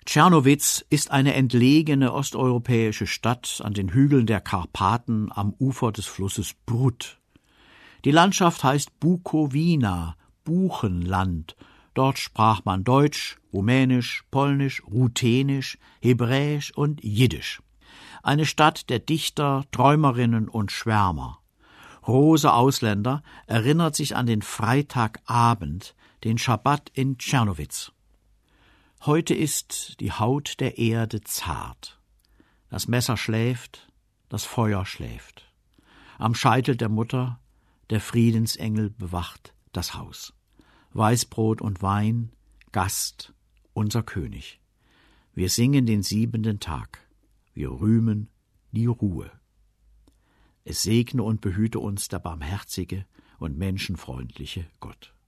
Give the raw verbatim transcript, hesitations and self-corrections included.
Czernowitz ist eine entlegene osteuropäische Stadt an den Hügeln der Karpaten am Ufer des Flusses Prut. Die Landschaft heißt Bukowina, Buchenland. Dort sprach man Deutsch, Rumänisch, Polnisch, Ruthenisch, Hebräisch und Jiddisch. Eine Stadt der Dichter, Träumerinnen und Schwärmer. Rose Ausländer erinnert sich an den Freitagabend, den Schabbat in Czernowitz. Heute ist die Haut der Erde zart. Das Messer schläft, das Feuer schläft. Am Scheitel der Mutter, der Friedensengel bewacht das Haus. Weißbrot und Wein, Gast, unser König. Wir singen den siebenten Tag. Wir rühmen die Ruhe. Es segne und behüte uns der barmherzige und menschenfreundliche Gott.